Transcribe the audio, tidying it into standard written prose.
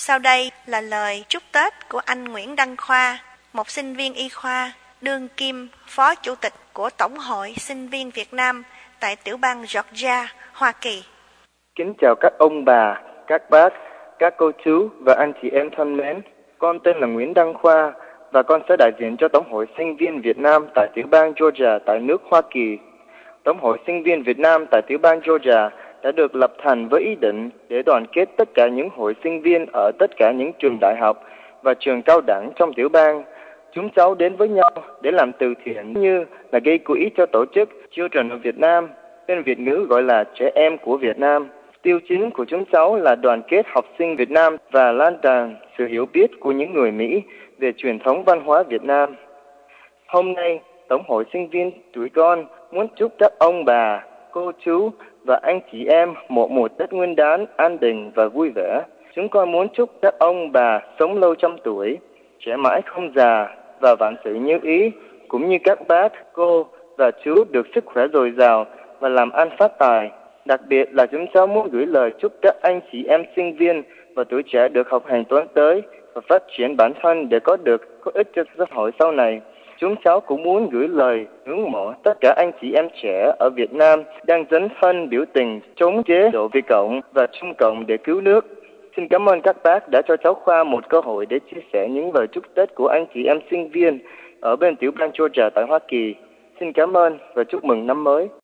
Sau đây là lời chúc Tết của anh Nguyễn Đăng Khoa, một sinh viên y khoa, đương kim Phó Chủ tịch của Tổng hội Sinh viên Việt Nam tại tiểu bang Georgia, Hoa Kỳ. Kính chào các ông bà, các bác, các cô chú và anh chị em thân mến. Con tên là Nguyễn Đăng Khoa và con sẽ đại diện cho Tổng hội Sinh viên Việt Nam tại tiểu bang Georgia tại nước Hoa Kỳ. Tổng hội Sinh viên Việt Nam tại tiểu bang Georgia đã được lập thành với ý định để đoàn kết tất cả những hội sinh viên ở tất cả những trường đại học và trường cao đẳng trong tiểu bang. Chúng cháu đến với nhau để làm từ thiện như là gây quỹ cho tổ chức Children of Việt Nam, tên Việt ngữ gọi là Trẻ Em của Việt Nam. Tiêu chính của chúng cháu là đoàn kết học sinh Việt Nam và lan tràn sự hiểu biết của những người Mỹ về truyền thống văn hóa Việt Nam. Hôm nay, Tổng hội Sinh viên tụi con muốn chúc các ông bà, cô chú và anh chị em một Tết Nguyên đán an bình và vui vẻ. Chúng con muốn chúc các ông bà sống lâu trăm tuổi, trẻ mãi không già và vạn sự như ý, cũng như các bác, cô và chú được sức khỏe dồi dào và làm ăn phát tài. Đặc biệt là chúng cháu muốn gửi lời chúc các anh chị em sinh viên và tuổi trẻ được học hành tiến tới và phát triển bản thân để có ích cho xã hội sau này. Chúng cháu cũng muốn gửi lời ngưỡng mộ tất cả anh chị em trẻ ở Việt Nam đang dấn thân biểu tình chống chế độ Việt Cộng và Trung Cộng để cứu nước. Xin cảm ơn các bác đã cho cháu Khoa một cơ hội để chia sẻ những lời chúc Tết của anh chị em sinh viên ở bên tiểu bang Georgia tại Hoa Kỳ. Xin cảm ơn và chúc mừng năm mới.